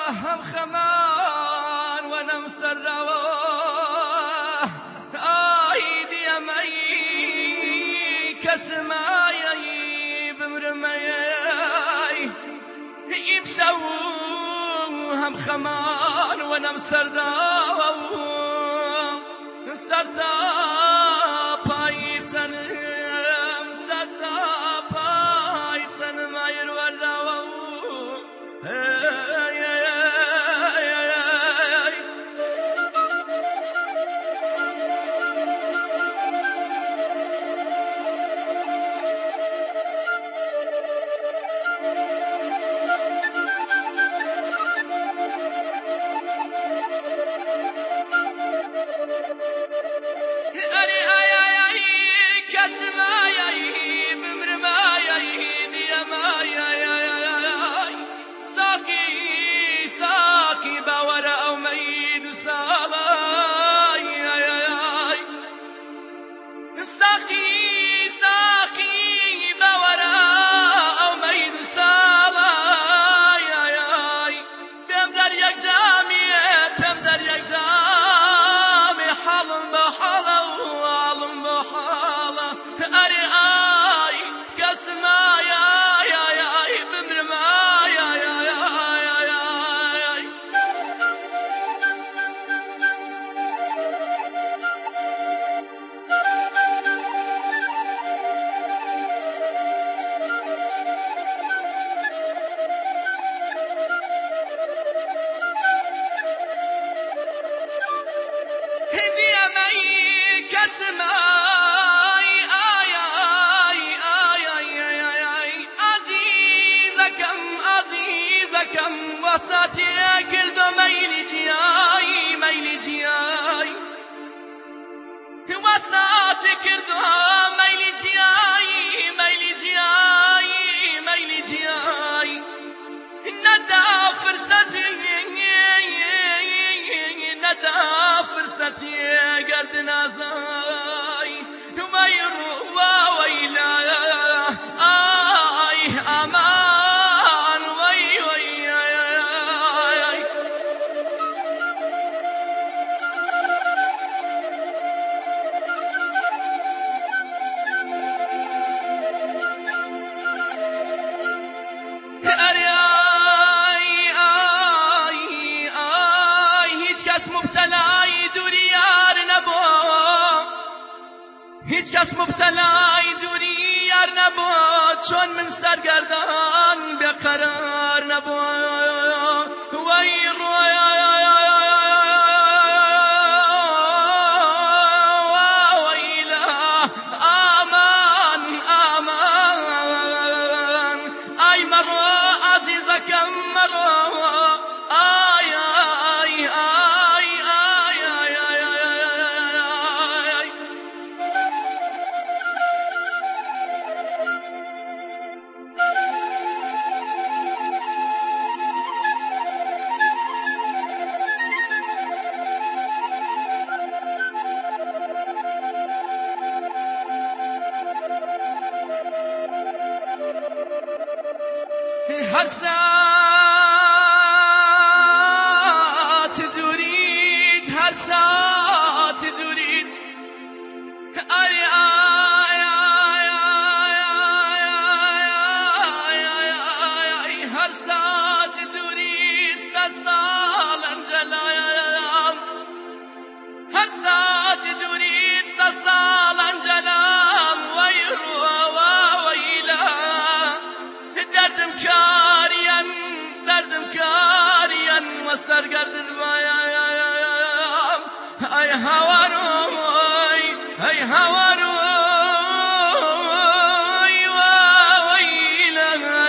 هم خمان ونم سروا آيدي أمي كسماي بمرمي يمشوا هم خمان ونم سروا سرتا بايتنم سرتا بايتن ما يرولوا وساتي كل دو ميلي جياي وساتي كل دو ميلي جياي ندا فرصتي قرد نازاي وما يروى ويلا امان وي هیچ کس مبتلای دوری یار نبود چون من سرگردان بیقرار نبود وای رویا ویلا آمان ای مرو عزیزکم مرو هر ساعت دورید هر ساعت دورید آی هر ساعت دورید صد سال انجلام هر ساعت دورید صد سال انجلام ویروا ویلا دردم کارین و سرگرد البایم ای هواروی ای هواروی و ویلا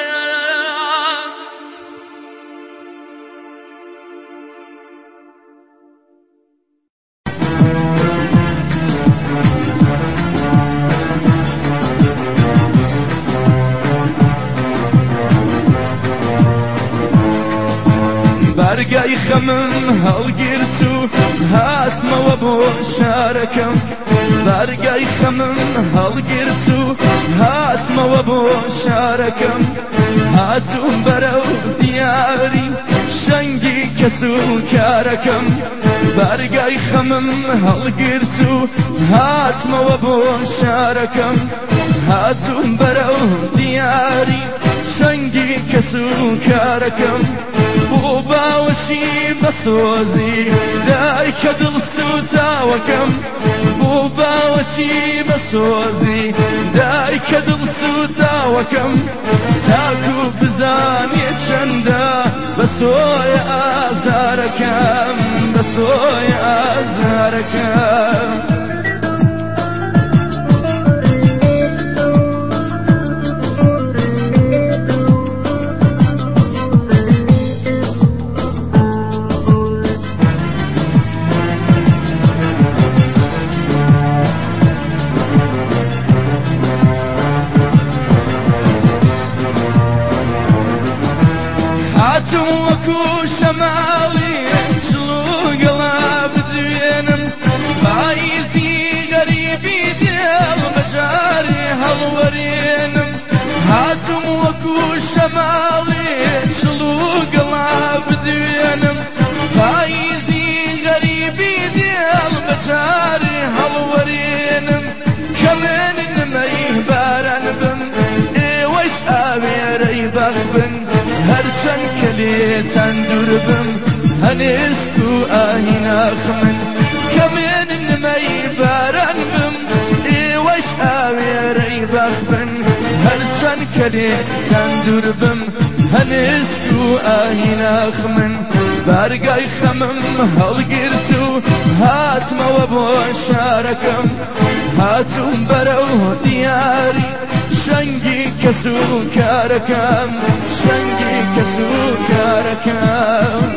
برقاي خمم هالقرتو هاتما وابو شاركم برقاي بارگای خەمم هەڵگرت و هاتمەوە بۆ شارەکەم هاتووم بەرەو دیاری شەنگی کەس و کارەکەم بارگای خەمم هەڵگرت و هاتمەوە بۆ شارەکەم هاتووم بەرەو دیاری شەنگی کەس و کارەکەم بۆ باوەشی بەسۆزی دایکە دڵ سوتاوەکەم بۆ باوەشی بەسۆزی دایکە دڵ سوتاوەکەم تاکو بزانێ چەندە بەسۆی ئازارەکەم بەسۆی ئازارەکەم هاتم وەکو شەماڵی چڵوگەڵا بدوێنم پاییزی غەریبی دێڵ بەجارێ هەڵوەرێنم هاتم وەکو شەماڵی چڵوگەڵا بدوێنم پاییزی غەریبی دێڵ بەجارێ هەڵوەرێنم کەمێنی نمەی باران بم ئێوەش ئاوێرەی بەخ بن هەرچەند کە لێتان دوور بم هەنێست و ئاهیناخ من کەمێنن نمەی باران بم ئێوەش ئاوێرەی بەخ بن هەرچەند کە لێتان دوور بم هەنێست و ئاهیناخ من بارگای خەمم هەڵگرت و هاتمەوە بۆ شارەکەم هاتووم بەرەو دیاری شەنگی کەس و کارەکەم شەنگی کەس و کارەکەم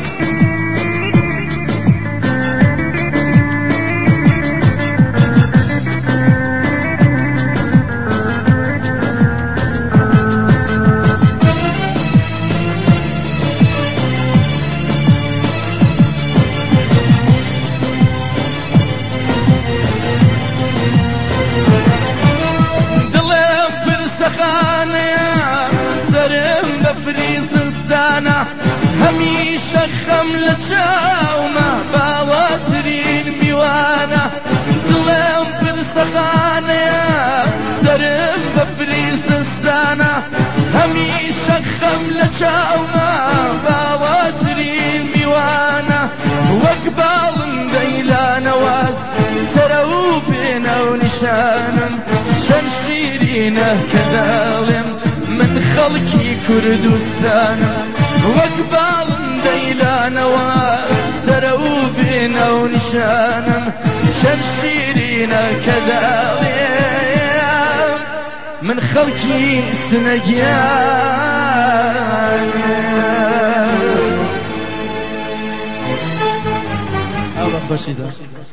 فریزستانە هەمیشە خەم لە چاومە باواترین میوانە دڵێم فرسەخانەیە سەرم بە فریزستانە هەمیشە خەم لە چاومە باواترین میوانە وەک باڵم دەیلانەواز تەرە و بێنە و نیشانم چەند شیرینە کە دەڵێم من خەڵکی کوردستانم وەک باڵم دەیلانەوە سەرە و بێنە و نیشانم چەند شیرینە کە دەڵێم من خەڵکی سنەگیان ئەوە خۆشی دەست